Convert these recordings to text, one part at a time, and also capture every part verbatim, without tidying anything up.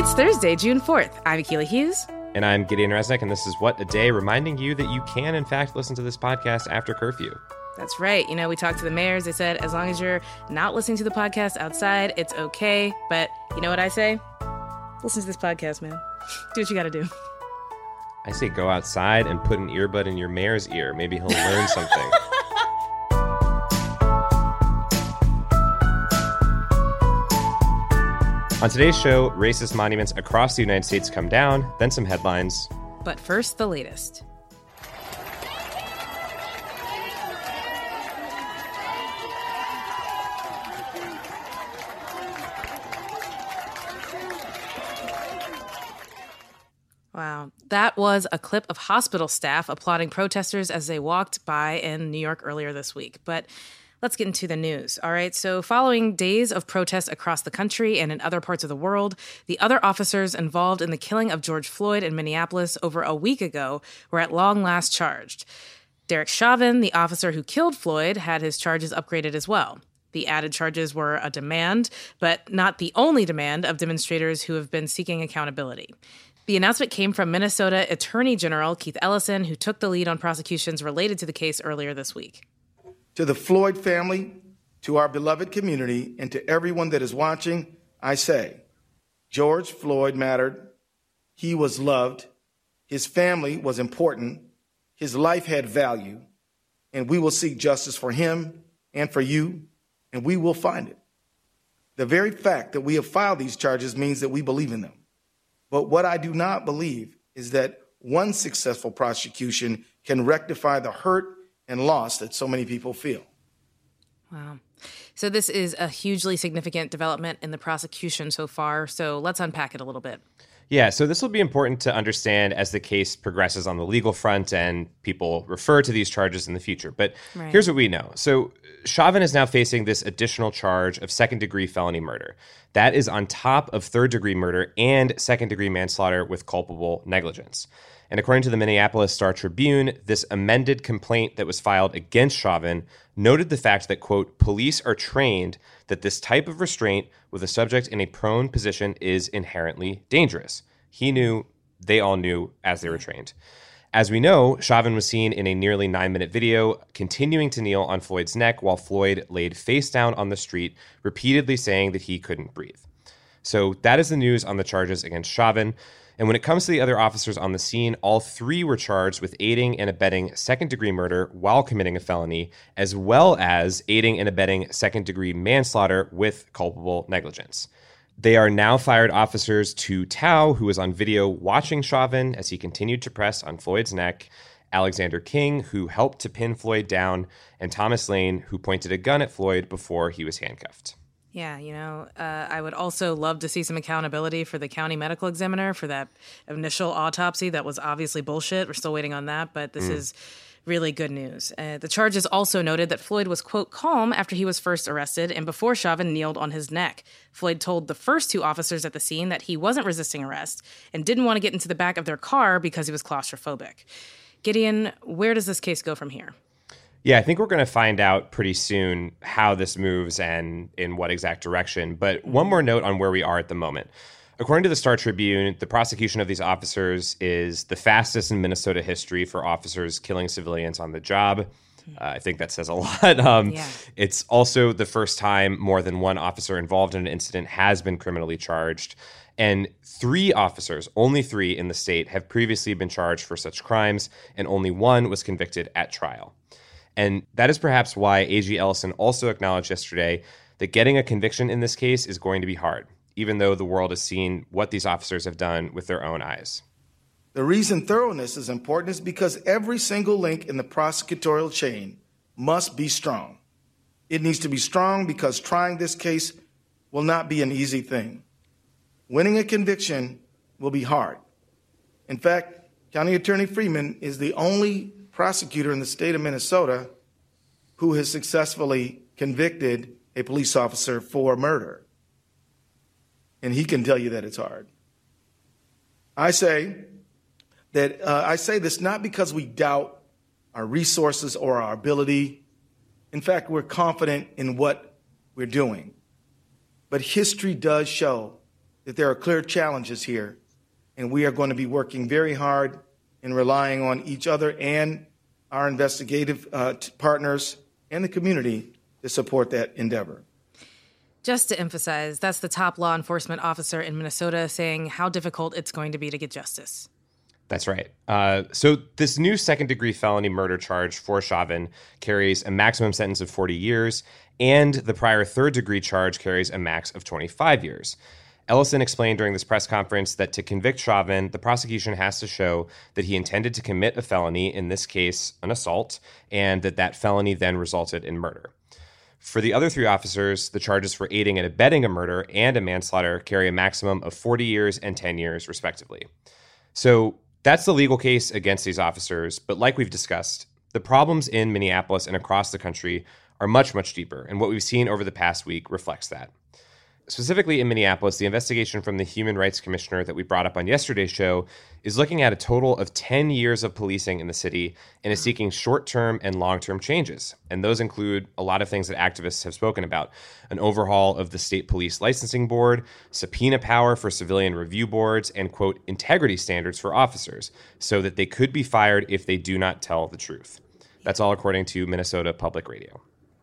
It's Thursday, June fourth. I'm Akilah Hughes. And I'm Gideon Resnick, and this is What a Day, reminding you that you can, in fact, listen to this podcast after curfew. That's right. You know, we talked to the mayors. They said as long as you're not listening to the podcast outside, it's okay. But you know what I say? Listen to this podcast, man. Do what you got to do. I say go outside and put an earbud in your mayor's ear. Maybe he'll learn something. On today's show, racist monuments across the United States come down, then some headlines. But first, the latest. Wow. That was a clip of hospital staff applauding protesters as they walked by in New York earlier this week. But let's get into the news. All right. So following days of protests across the country and in other parts of the world, the other officers involved in the killing of George Floyd in Minneapolis over a week ago were at long last charged. Derek Chauvin, the officer who killed Floyd, had his charges upgraded as well. The added charges were a demand, but not the only demand of demonstrators who have been seeking accountability. The announcement came from Minnesota Attorney General Keith Ellison, who took the lead on prosecutions related to the case earlier this week. To the Floyd family, to our beloved community, and to everyone that is watching, I say, George Floyd mattered. He was loved. His family was important. His life had value. And we will seek justice for him and for you, and we will find it. The very fact that we have filed these charges means that we believe in them. But what I do not believe is that one successful prosecution can rectify the hurt and loss that so many people feel. Wow. So this is a hugely significant development in the prosecution so far. So let's unpack it a little bit. Yeah, so this will be important to understand as the case progresses on the legal front and people refer to these charges in the future. But right. Here's what we know. So Chauvin is now facing this additional charge of second-degree felony murder. That is on top of third-degree murder and second-degree manslaughter with culpable negligence. And according to the Minneapolis Star-Tribune, this amended complaint that was filed against Chauvin noted the fact that, quote, police are trained that this type of restraint with a subject in a prone position is inherently dangerous. He knew, they all knew as they were trained. As we know, Chauvin was seen in a nearly nine-minute video continuing to kneel on Floyd's neck while Floyd laid face down on the street, repeatedly saying that he couldn't breathe. So that is the news on the charges against Chauvin. And when it comes to the other officers on the scene, all three were charged with aiding and abetting second-degree murder while committing a felony, as well as aiding and abetting second-degree manslaughter with culpable negligence. They are now fired officers to Tao, who was on video watching Chauvin as he continued to press on Floyd's neck, Alexander King, who helped to pin Floyd down, and Thomas Lane, who pointed a gun at Floyd before he was handcuffed. Yeah, you know, uh, I would also love to see some accountability for the county medical examiner for that initial autopsy that was obviously bullshit. We're still waiting on that, but this mm. is really good news. Uh, the charges also noted that Floyd was, quote, calm after he was first arrested and before Chauvin kneeled on his neck. Floyd told the first two officers at the scene that he wasn't resisting arrest and didn't want to get into the back of their car because he was claustrophobic. Gideon, where does this case go from here? Yeah, I think we're going to find out pretty soon how this moves and in what exact direction. But one more note on where we are at the moment. According to the Star Tribune, the prosecution of these officers is the fastest in Minnesota history for officers killing civilians on the job. Uh, I think that says a lot. Um, yeah. It's also the first time more than one officer involved in an incident has been criminally charged. And three officers, only three in the state, have previously been charged for such crimes, and only one was convicted at trial. And that is perhaps why A G Ellison also acknowledged yesterday that getting a conviction in this case is going to be hard, even though the world has seen what these officers have done with their own eyes. The reason thoroughness is important is because every single link in the prosecutorial chain must be strong. It needs to be strong because trying this case will not be an easy thing. Winning a conviction will be hard. In fact, County Attorney Freeman is the only prosecutor in the state of Minnesota who has successfully convicted a police officer for murder. And he can tell you that it's hard. I say that uh, I say this not because we doubt our resources or our ability. In fact, we're confident in what we're doing. But history does show that there are clear challenges here, and we are going to be working very hard and relying on each other and our investigative uh, partners and the community to support that endeavor. Just to emphasize, that's the top law enforcement officer in Minnesota saying how difficult it's going to be to get justice. That's right. Uh, so this new second-degree felony murder charge for Chauvin carries a maximum sentence of forty years, and the prior third-degree charge carries a max of twenty-five years. Ellison explained during this press conference that to convict Chauvin, the prosecution has to show that he intended to commit a felony, in this case, an assault, and that that felony then resulted in murder. For the other three officers, the charges for aiding and abetting a murder and a manslaughter carry a maximum of forty years and ten years, respectively. So that's the legal case against these officers, but like we've discussed, the problems in Minneapolis and across the country are much, much deeper, and what we've seen over the past week reflects that. Specifically in Minneapolis, the investigation from the Human Rights Commissioner that we brought up on yesterday's show is looking at a total of ten years of policing in the city and is seeking short-term and long-term changes. And those include a lot of things that activists have spoken about: an overhaul of the state police licensing board, subpoena power for civilian review boards, and, quote, integrity standards for officers so that they could be fired if they do not tell the truth. That's all according to Minnesota Public Radio.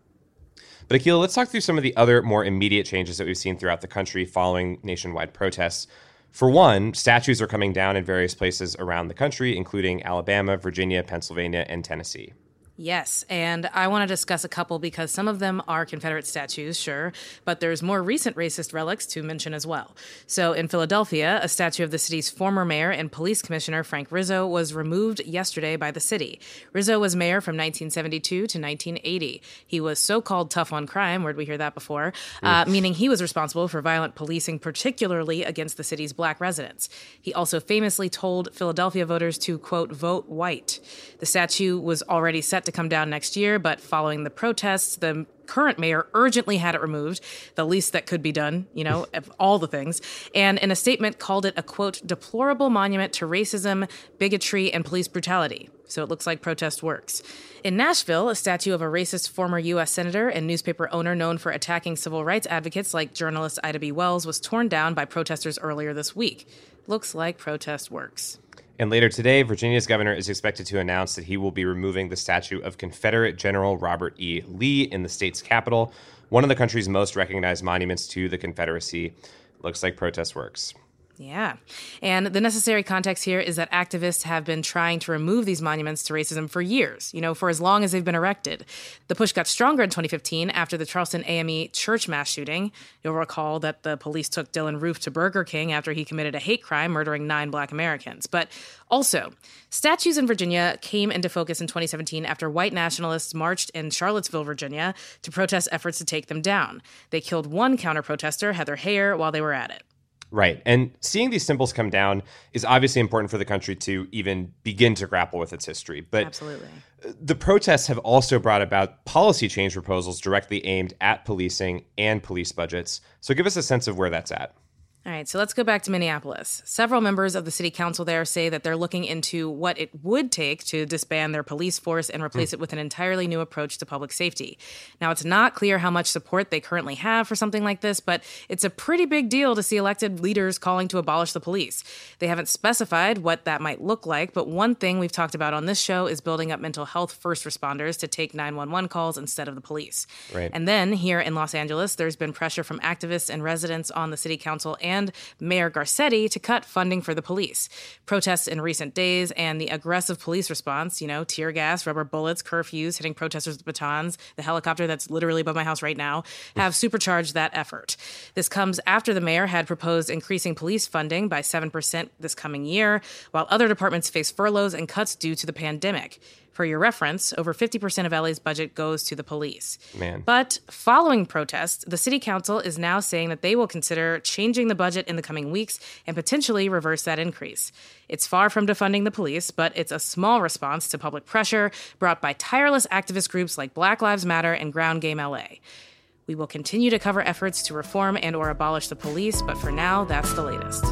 But Akilah, let's talk through some of the other more immediate changes that we've seen throughout the country following nationwide protests. For one, statues are coming down in various places around the country, including Alabama, Virginia, Pennsylvania, and Tennessee. Yes, and I want to discuss a couple because some of them are Confederate statues, sure, but there's more recent racist relics to mention as well. So in Philadelphia, a statue of the city's former mayor and police commissioner, Frank Rizzo, was removed yesterday by the city. Rizzo was mayor from nineteen seventy-two to nineteen eighty. He was so-called tough on crime, where'd we hear that before, uh, meaning he was responsible for violent policing, particularly against the city's black residents. He also famously told Philadelphia voters to, quote, vote white. The statue was already set to come down next year, but following the protests, the current mayor urgently had it removed, the least that could be done, you know, of all the things, and in a statement called it a, quote, deplorable monument to racism, bigotry, and police brutality. So it looks like protest works. In Nashville, a statue of a racist former U S senator and newspaper owner known for attacking civil rights advocates like journalist Ida B. Wells was torn down by protesters earlier this week. Looks like protest works. And later today, Virginia's governor is expected to announce that he will be removing the statue of Confederate General Robert E. Lee in the state's capital, one of the country's most recognized monuments to the Confederacy. Looks like protest works. Yeah. And the necessary context here is that activists have been trying to remove these monuments to racism for years, you know, for as long as they've been erected. The push got stronger in twenty fifteen after the Charleston A M E church mass shooting. You'll recall that the police took Dylan Roof to Burger King after he committed a hate crime, murdering nine black Americans. But also, statues in Virginia came into focus in twenty seventeen after white nationalists marched in Charlottesville, Virginia, to protest efforts to take them down. They killed one counter-protester, Heather Heyer, while they were at it. Right. And seeing these symbols come down is obviously important for the country to even begin to grapple with its history. But absolutely, the protests have also brought about policy change proposals directly aimed at policing and police budgets. So give us a sense of where that's at. All right, so let's go back to Minneapolis. Several members of the city council there say that they're looking into what it would take to disband their police force and replace mm. it with an entirely new approach to public safety. Now, it's not clear how much support they currently have for something like this, but it's a pretty big deal to see elected leaders calling to abolish the police. They haven't specified what that might look like, but one thing we've talked about on this show is building up mental health first responders to take nine one one calls instead of the police. Right. And then here in Los Angeles, there's been pressure from activists and residents on the city council and and Mayor Garcetti to cut funding for the police. Protests in recent days and the aggressive police response, you know, tear gas, rubber bullets, curfews, hitting protesters with batons, the helicopter that's literally above my house right now, have supercharged that effort. This comes after the mayor had proposed increasing police funding by seven percent this coming year, while other departments face furloughs and cuts due to the pandemic. For your reference, over fifty percent of L A's budget goes to the police. Man. But following protests, the city council is now saying that they will consider changing the budget in the coming weeks and potentially reverse that increase. It's far from defunding the police, but it's a small response to public pressure brought by tireless activist groups like Black Lives Matter and Ground Game L A. We will continue to cover efforts to reform and or abolish the police, but for now, that's the latest.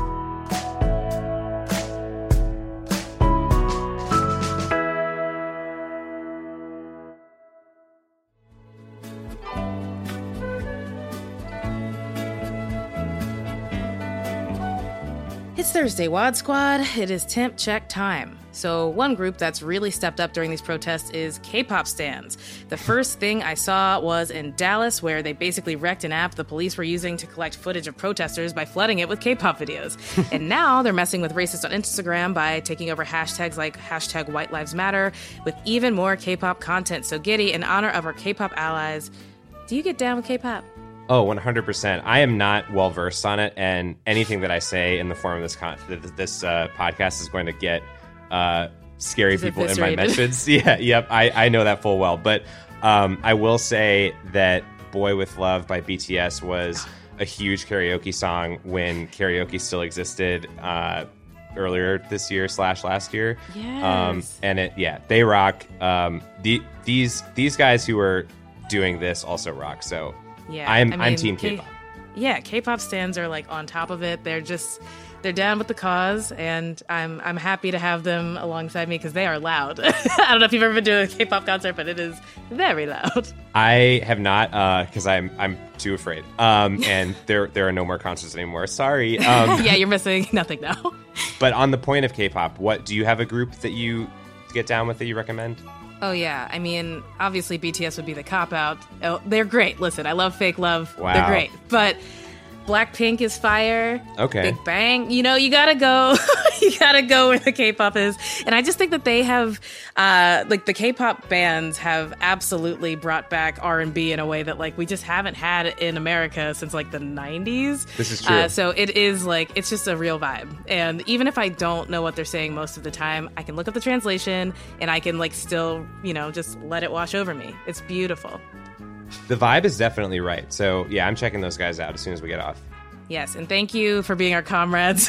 It's Thursday, Wad Squad. It is temp check time. So one group that's really stepped up during these protests is K-pop stans. The first thing I saw was in Dallas, where they basically wrecked an app the police were using to collect footage of protesters by flooding it with K-pop videos. And now they're messing with racist on Instagram by taking over hashtags like hashtag White Lives Matter with even more K-pop content. So Giddy, in honor of our K-pop allies, do you get down with K-pop? Oh, one hundred percent. I am not well versed on it, and anything that I say in the form of this con- this uh, podcast is going to get uh, scary Is people in my mentions. Yeah, yep, I, I know that full well. But um, I will say that "Boy with Love" by B T S was a huge karaoke song when karaoke still existed uh, earlier this year slash last year. Yes. Um, and it, yeah, they rock. Um, the, these these guys who are doing this also rock. So. Yeah, I'm I mean, I'm team K- K-pop. Yeah, K-pop stans are like on top of it. They're just they're down with the cause, and I'm I'm happy to have them alongside me because they are loud. I don't know if you've ever been to a K-pop concert, but it is very loud. I have not because uh, I'm I'm too afraid. Um, and there there are no more concerts anymore. Sorry. Um, yeah, you're missing nothing now. But on the point of K-pop, what do you have a group that you get down with that you recommend? Oh, yeah. I mean, obviously B T S would be the cop-out. Oh, they're great. Listen, I love Fake Love. Wow. They're great. But Blackpink is fire. Okay. Big Bang. You know, you gotta go. you gotta go where the K-pop is. And I just think that they have, uh, like, the K-pop bands have absolutely brought back R and B in a way that, like, we just haven't had in America since, like, the nineties. This is true. Uh, so it is, like, it's just a real vibe. And even if I don't know what they're saying most of the time, I can look up the translation and I can, like, still, you know, just let it wash over me. It's beautiful. The vibe is definitely right. So, yeah, I'm checking those guys out as soon as we get off. Yes, and thank you for being our comrades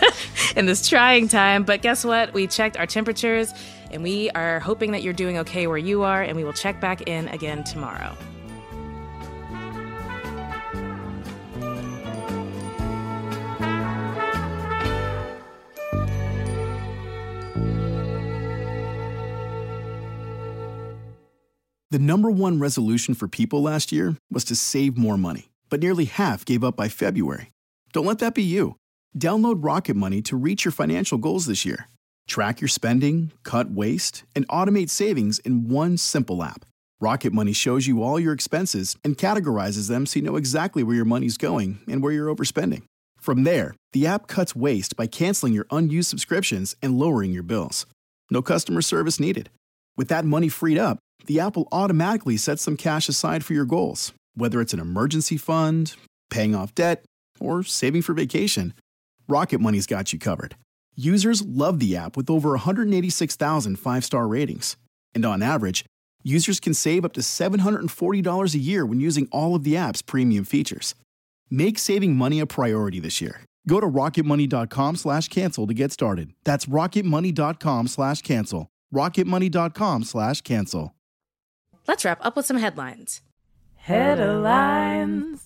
in this trying time. But guess what? We checked our temperatures, and we are hoping that you're doing okay where you are, and we will check back in again tomorrow. The number one resolution for people last year was to save more money, but nearly half gave up by February. Don't let that be you. Download Rocket Money to reach your financial goals this year. Track your spending, cut waste, and automate savings in one simple app. Rocket Money shows you all your expenses and categorizes them so you know exactly where your money's going and where you're overspending. From there, the app cuts waste by canceling your unused subscriptions and lowering your bills. No customer service needed. With that money freed up, the app will automatically set some cash aside for your goals, whether it's an emergency fund, paying off debt, or saving for vacation. Rocket Money's got you covered. Users love the app with over one hundred eighty-six thousand five-star ratings. And on average, users can save up to seven hundred forty dollars a year when using all of the app's premium features. Make saving money a priority this year. Go to rocketmoney.com slash cancel to get started. That's rocketmoney.com slash cancel. rocketmoney.com slash cancel. Let's wrap up with some headlines. Headlines.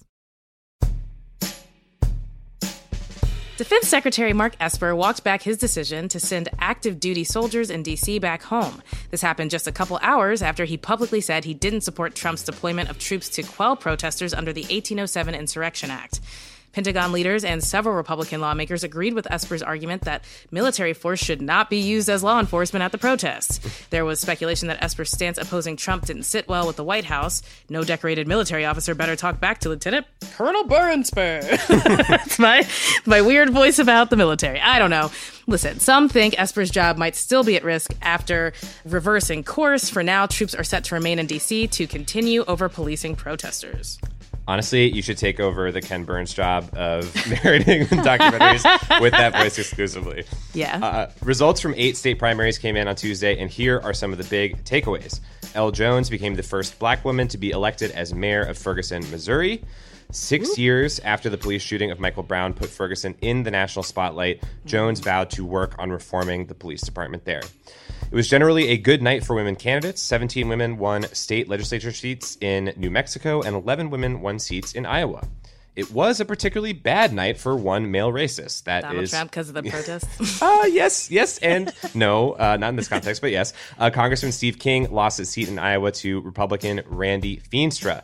Defense Secretary Mark Esper walked back his decision to send active duty soldiers in D C back home. This happened just a couple hours after he publicly said he didn't support Trump's deployment of troops to quell protesters under the eighteen oh seven Insurrection Act. Pentagon leaders and several Republican lawmakers agreed with Esper's argument that military force should not be used as law enforcement at the protests. There was speculation that Esper's stance opposing Trump didn't sit well with the White House. No decorated military officer better talk back to Lieutenant Colonel Burnspur. That's my, my weird voice about the military. I don't know. Listen, some think Esper's job might still be at risk after reversing course. For now, troops are set to remain in D C to continue over policing protesters. Honestly, you should take over the Ken Burns job of narrating documentaries with that voice exclusively. Yeah. Uh, results from eight state primaries came in on Tuesday, and here are some of the big takeaways. Elle Jones became the first black woman to be elected as mayor of Ferguson, Missouri. Six Ooh. years after the police shooting of Michael Brown put Ferguson in the national spotlight, Jones vowed to work on reforming the police department there. It was generally a good night for women candidates. seventeen women won state legislature seats in New Mexico, and eleven women won seats in Iowa. It was a particularly bad night for one male racist. That Donald is Trump because of the protests. Uh, yes, yes, and no, uh, not in this context, but yes. Uh, Congressman Steve King lost his seat in Iowa to Republican Randy Feenstra.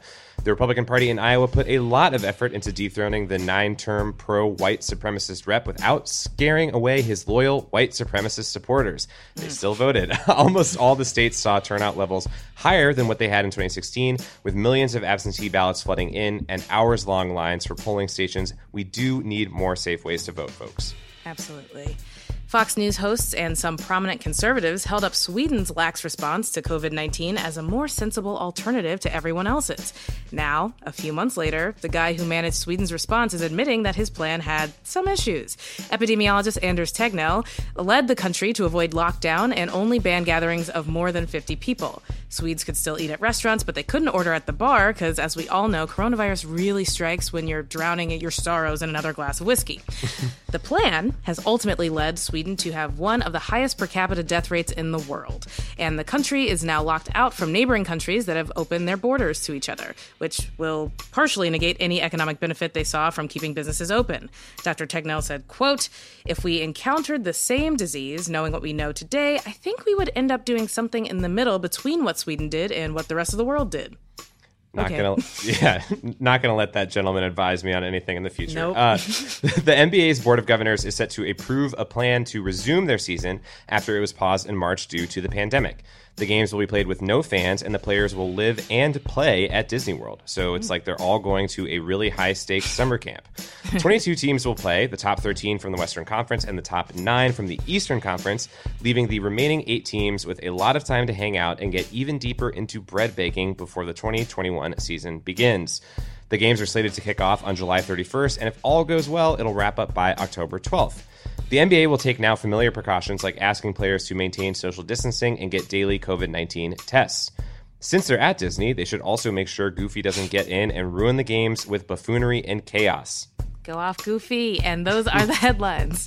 The Republican Party in Iowa put a lot of effort into dethroning the nine-term pro-white supremacist rep without scaring away his loyal white supremacist supporters. They still voted. Almost all the states saw turnout levels higher than what they had in twenty sixteen, with millions of absentee ballots flooding in and hours-long lines for polling stations. We do need more safe ways to vote, folks. Absolutely. Fox News hosts and some prominent conservatives held up Sweden's lax response to covid nineteen as a more sensible alternative to everyone else's. Now, a few months later, the guy who managed Sweden's response is admitting that his plan had some issues. Epidemiologist Anders Tegnell led the country to avoid lockdown and only ban gatherings of more than fifty people. Swedes could still eat at restaurants, but they couldn't order at the bar because, as we all know, coronavirus really strikes when you're drowning your sorrows in another glass of whiskey. The plan has ultimately led Sweden to have one of the highest per capita death rates in the world. And the country is now locked out from neighboring countries that have opened their borders to each other, which will partially negate any economic benefit they saw from keeping businesses open. Doctor Tegnell said, quote, "If we encountered the same disease, knowing what we know today, I think we would end up doing something in the middle between what Sweden did and what the rest of the world did." Not okay. gonna, yeah, not gonna let that gentleman advise me on anything in the future. Nope. Uh, the N B A's Board of Governors is set to approve a plan to resume their season after it was paused in March due to the pandemic. The games will be played with no fans, and the players will live and play at Disney World. So it's like they're all going to a really high-stakes summer camp. twenty-two teams will play, the top thirteen from the Western Conference and the top nine from the Eastern Conference, leaving the remaining eight teams with a lot of time to hang out and get even deeper into bread baking before the twenty twenty-one season begins. The games are slated to kick off on July thirty-first, and if all goes well, it'll wrap up by October twelfth. The N B A will take now familiar precautions like asking players to maintain social distancing and get daily covid nineteen tests. Since they're at Disney, they should also make sure Goofy doesn't get in and ruin the games with buffoonery and chaos. Go off, Goofy. And those are the headlines.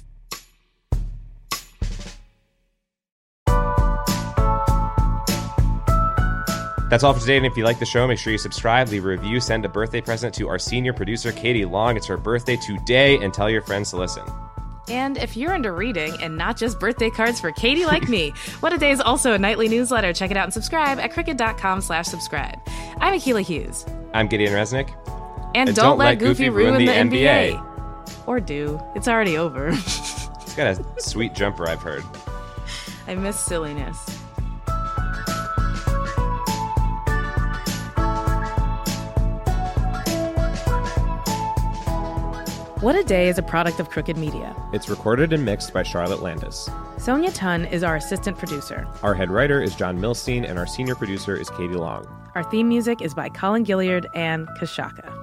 That's all for today, and if you like the show, make sure you subscribe, leave a review, send a birthday present to our senior producer, Katie Long. It's her birthday today, and tell your friends to listen. And if you're into reading and not just birthday cards for Katie like me, What a Day is also a nightly newsletter. Check it out and subscribe at crooked.com slash subscribe. I'm Akilah Hughes. I'm Gideon Resnick. And, and don't, don't let, let Goofy, Goofy ruin, ruin the, the N B A. N B A. Or do. It's already over. He's got a sweet jumper, I've heard. I miss silliness. What a Day is a product of Crooked Media. It's recorded and mixed by Charlotte Landis. Sonia Tun is our assistant producer. Our head writer is John Milstein, and our senior producer is Katie Long. Our theme music is by Colin Gilliard and Kashaka.